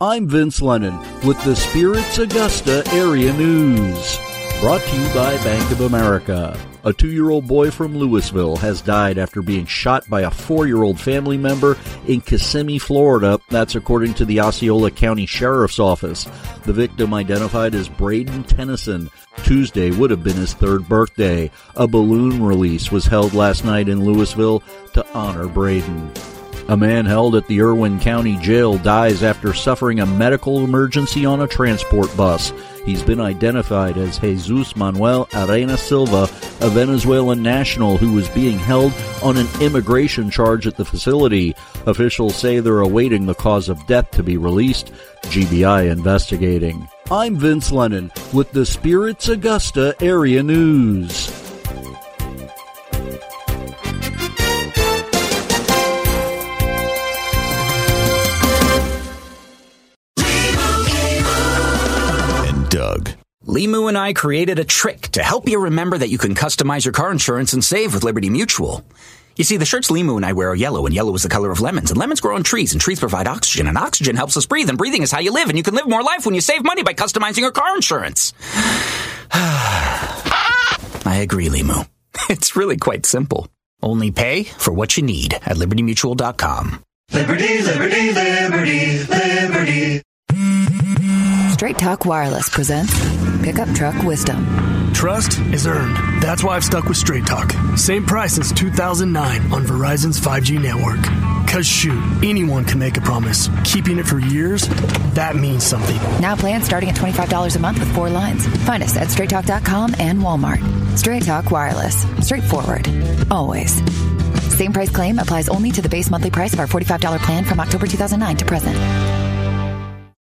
I'm Vince Lennon with the Spirits Augusta Area News. Brought to you by Bank of America. A 2-year-old boy from Louisville has died after being shot by a 4-year-old family member in Kissimmee, Florida. That's according to the Osceola County Sheriff's Office. The victim, identified as Braden Tennyson. Tuesday would have been his 3rd birthday. A balloon release was held last night in Louisville to honor Braden. A man held at the Irwin County Jail dies after suffering a medical emergency on a transport bus. He's been identified as Jesus Manuel Arena Silva, a Venezuelan national who was being held on an immigration charge at the facility. Officials say they're awaiting the cause of death to be released. GBI investigating. I'm Vince Lennon with the Spirits Augusta Area News. Doug. Limu and I created a trick to help you remember that you can customize your car insurance and save with Liberty Mutual. You see, the shirts Limu and I wear are yellow, and yellow is the color of lemons, and lemons grow on trees, and trees provide oxygen, and oxygen helps us breathe, and breathing is how you live, and you can live more life when you save money by customizing your car insurance. I agree, Limu. It's really quite simple. Only pay for what you need at LibertyMutual.com. Liberty, liberty, liberty, liberty. Straight Talk Wireless presents Pickup Truck Wisdom. Trust is earned. That's why I've stuck with Straight Talk. Same price since 2009 on Verizon's 5G network. Cause shoot, anyone can make a promise. Keeping it for years, that means something. Now plans starting at $25 a month with 4 lines. Find us at StraightTalk.com and Walmart. Straight Talk Wireless. Straightforward. Always. Same price claim applies only to the base monthly price of our $45 plan from October 2009 to present.